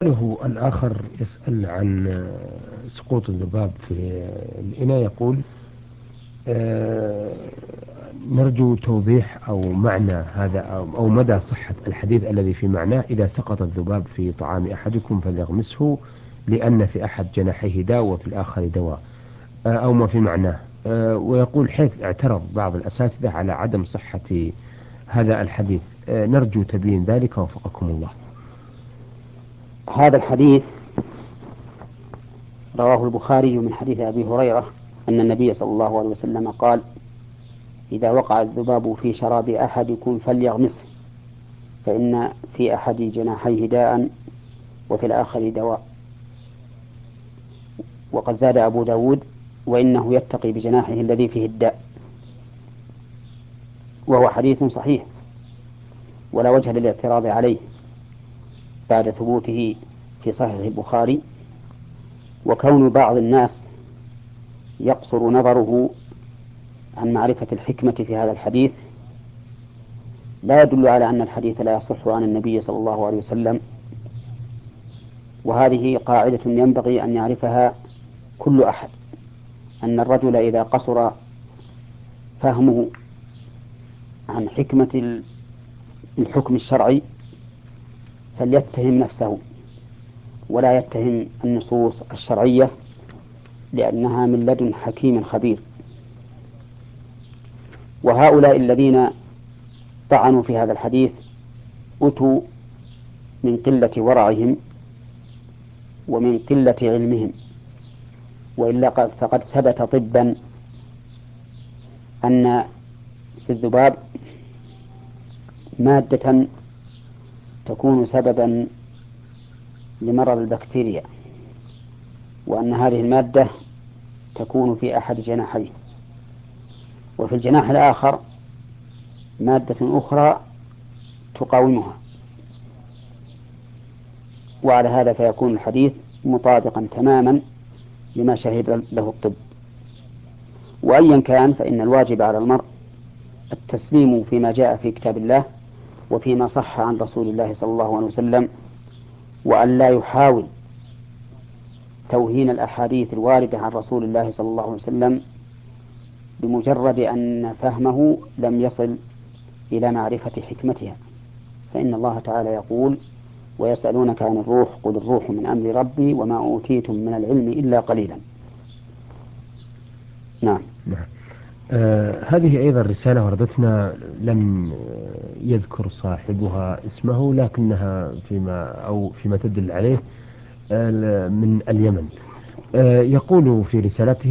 له الآخر يسأل عن سقوط الذباب في الإناء. يقول آه، نرجو توضيح أو معنى هذا أو مدى صحة الحديث الذي في معناه: إذا سقط الذباب في طعام أحدكم فليغمسه لأن في أحد جناحيه داء وفي الآخر دواء، أو ما في معناه. ويقول حيث اعترض بعض الأساتذة على عدم صحة هذا الحديث، نرجو تبيين ذلك وفقكم الله. هذا الحديث رواه البخاري من حديث أبي هريرة أن النبي صلى الله عليه وسلم قال: إذا وقع الذباب في شراب أحدكم فليغمسه فإن في أحد جناحيه داء وفي الآخر دواء. وقد زاد أبو داود: وإنه يتقي بجناحه الذي فيه الداء. وهو حديث صحيح ولا وجه للاعتراض عليه بعد ثبوته في صحيح البخاري. وكون بعض الناس يقصر نظره عن معرفة الحكمة في هذا الحديث لا يدل على أن الحديث لا يصح عن النبي صلى الله عليه وسلم. وهذه قاعدة ينبغي أن يعرفها كل أحد، أن الرجل إذا قصر فهمه عن حكمة الحكم الشرعي فليتهم نفسه ولا يتهم النصوص الشرعية، لأنها من لدن حكيم خبير. وهؤلاء الذين طعنوا في هذا الحديث أتوا من قلة ورعهم ومن قلة علمهم، وإلا فقد ثبت طبا أن في الذباب مادة تكون سببا لمرض البكتيريا، وأن هذه المادة تكون في أحد جناحيه، وفي الجناح الآخر مادة أخرى تقاومها. وعلى هذا فيكون الحديث مطابقا تماما لما شهد له الطب. وأيا كان فإن الواجب على المرء التسليم فيما جاء في كتاب الله وفيما صح عن رسول الله صلى الله عليه وسلم، وأن لا يحاول توهين الأحاديث الواردة عن رسول الله صلى الله عليه وسلم بمجرد أن فهمه لم يصل إلى معرفة حكمتها. فإن الله تعالى يقول: ويسألونك عن الروح قل الروح من أمر ربي وما أوتيتم من العلم إلا قليلا. نعم. نعم. هذه أيضا رسالة وردتنا، لم يذكر صاحبها اسمه، لكنها فيما تدل عليه من اليمن. يقول في رسالته: